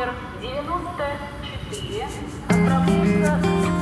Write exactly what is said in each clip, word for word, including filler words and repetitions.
номер девяносто четыре отправляется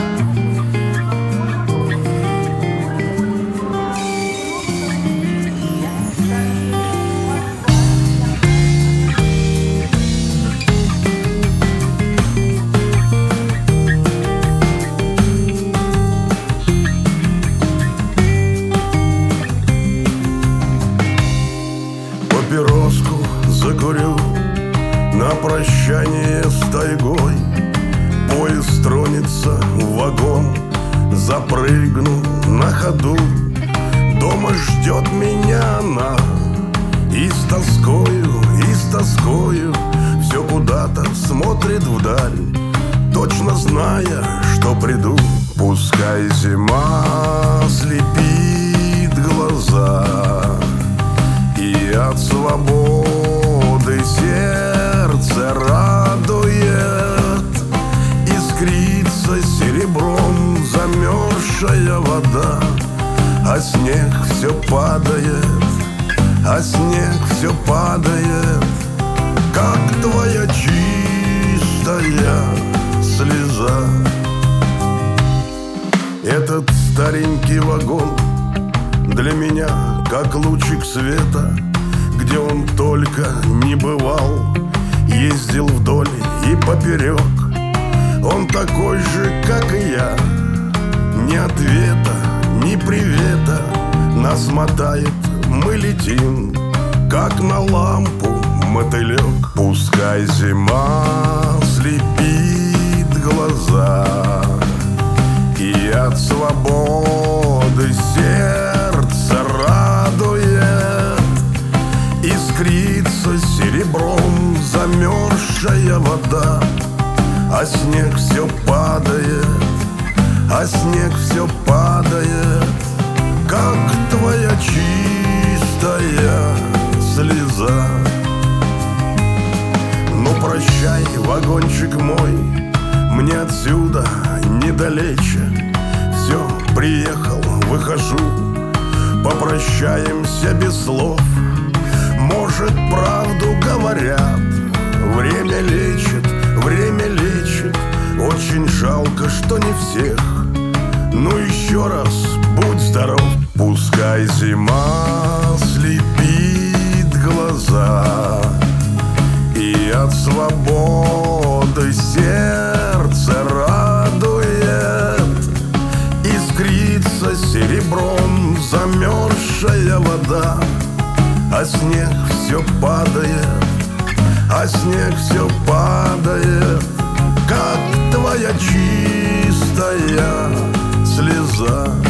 папироску закурю на прощание с тайгой. Поезд тронется в вагон, запрыгну на ходу. Дома ждет меня она, и с тоскою, и с тоскою все куда-то смотрит вдаль, точно зная, что приду. Пускай зима слепит глаза, и от свободы сердце радует. Искрится серебром замерзшая вода, а снег все падает, а снег все падает, как твоя чистая слеза. Этот старенький вагон для меня как лучик света, где он только не бывал. Ездил вдоль и поперек, он такой же, как и я. Ни ответа, ни привета, нас мотает, мы летим, как на лампу мотылек. Пускай зима слепит глаза, и от свободы сердце радует. Искрится серебром замерзшая вода, а снег все падает, а снег все падает, как твоя чистая слеза. Ну прощай, вагончик мой, мне отсюда недалече. Все, приехал, выхожу, попрощаемся без слов. Может, правду говорят, время лечит, время лечит. Очень жалко, что не всех. Ну еще раз, будь здоров. Пускай зима слепит глаза, и от свободы сердце радует. Искрится серебром замерзшая вода, а снег все падает, а снег все падает, как твоя чистая слеза.